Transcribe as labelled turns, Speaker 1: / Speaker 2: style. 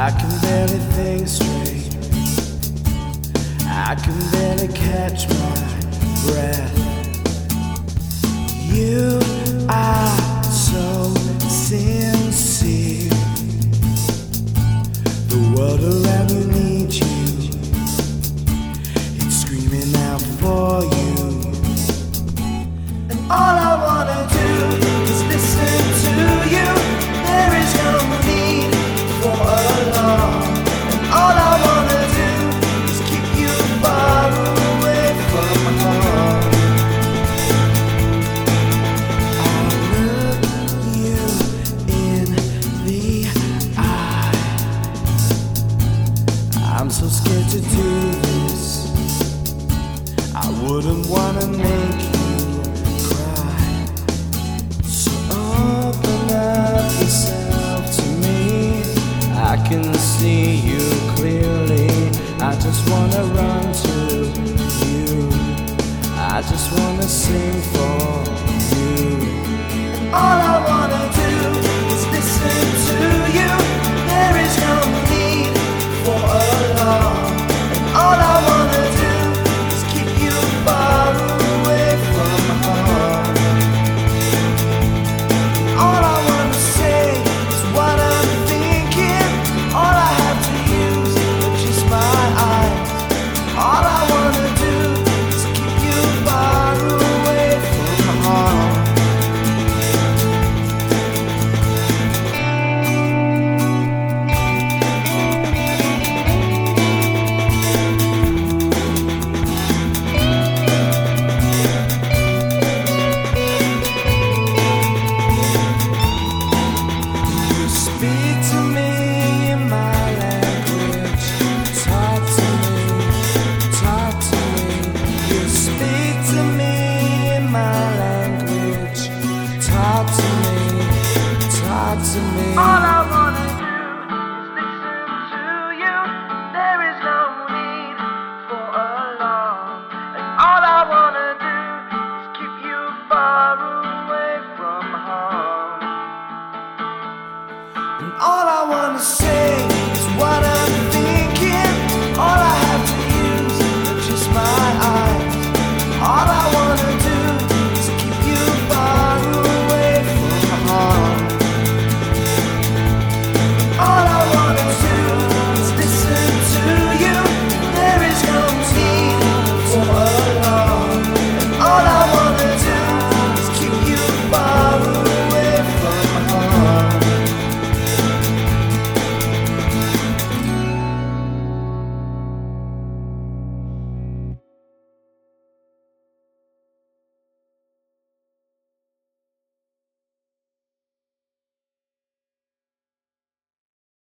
Speaker 1: I can barely think straight. I can barely catch my breath. You are so sincere. The world around you needs you. It's screaming out for you. And all I wanna do is listen to you. There is no need for alarm. And all I wanna do is keep you far away from home. I'll look you in the eye. I'm so scared to do this. I wouldn't wanna make you cry. So open up yourself to me. I can see you clearly. I just wanna run to you. I just wanna sing for you. And all I wanna do is listen to you. There is no need for alarm. And all I wanna do is keep you far away from home. All I wanna say is what I'm thinking. All I have to use are just my eyes. All I wanna do is keep you far away from home. You speak to me in my language. Talk to me, talk to me. You speak to me in my language. Talk to me, talk to me. All I wanna do is listen to you. There is no need for alarm. And all I wanna do is keep you far away from home. And all I wanna say